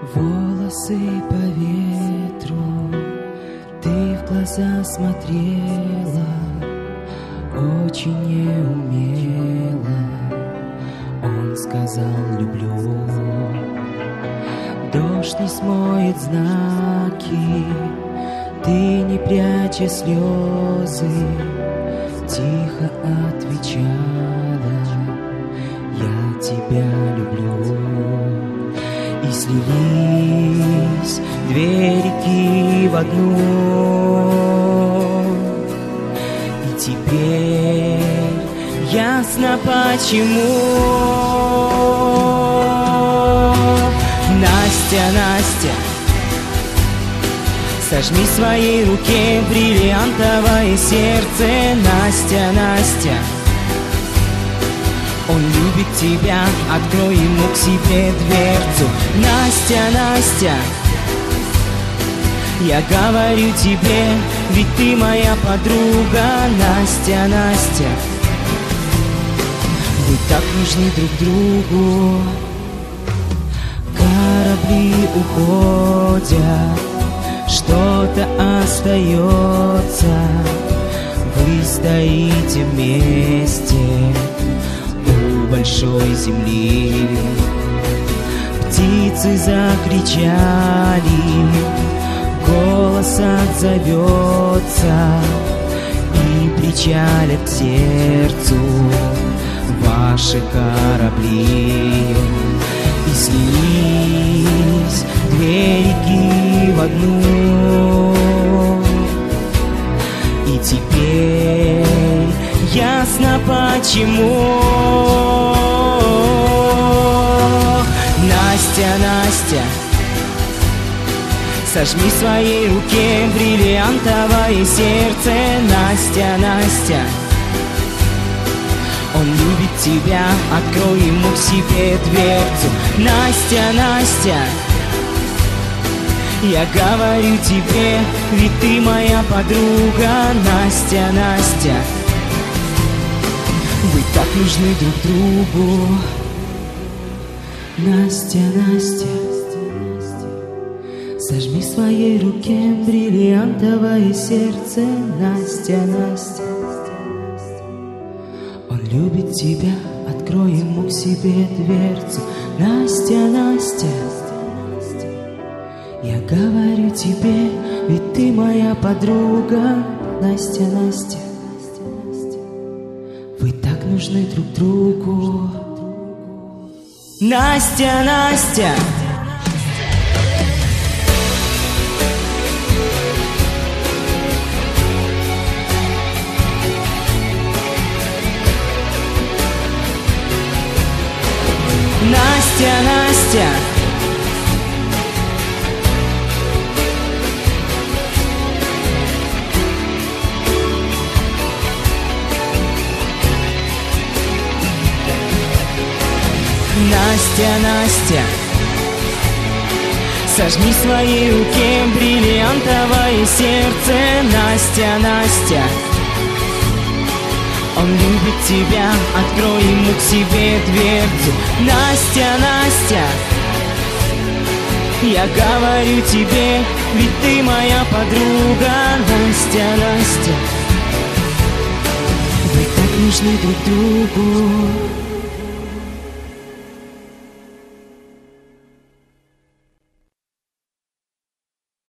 Волосы по ветру, ты в глаза смотрела, очень неумело. Он сказал люблю. Дождь не смоет знаки, ты не пряча слезы, тихо отвечала: я тебя люблю. И слились две реки в одну, и теперь ясно почему. Настя, Настя, сожми в своей руке бриллиантовое сердце. Настя, Настя, он любит тебя, открой ему к себе дверцу. Настя, Настя, я говорю тебе, ведь ты моя подруга. Настя, Настя, вы так нужны друг другу. Корабли уходят, что-то остается. Вы стоите вместе у большой земли. Птицы закричали, голос отзовется, и причалят к сердцу ваши корабли. И слились две реки в одну, и теперь ясно почему. Настя, Настя, сожми в своей руке бриллиантовое сердце. Настя, Настя, он любит тебя, открой ему к себе дверцу. Настя, Настя, я говорю тебе, ведь ты моя подруга. Настя, Настя, вы так нужны друг другу. Настя, Настя, сожми в своей руке бриллиантовое сердце. Настя, Настя, он любит тебя, открой ему к себе дверцу. Настя, Настя, я говорю тебе, ведь ты моя подруга. Настя, Настя, вы так нужны друг другу. Настя, Настя, Настя, Настя, Настя, Настя, сожми в своей руке бриллиантовое сердце. Настя, Настя, он любит тебя, открой ему к себе дверцу. Настя, Настя, я говорю тебе, ведь ты моя подруга. Настя, Настя, вы так нужны друг другу.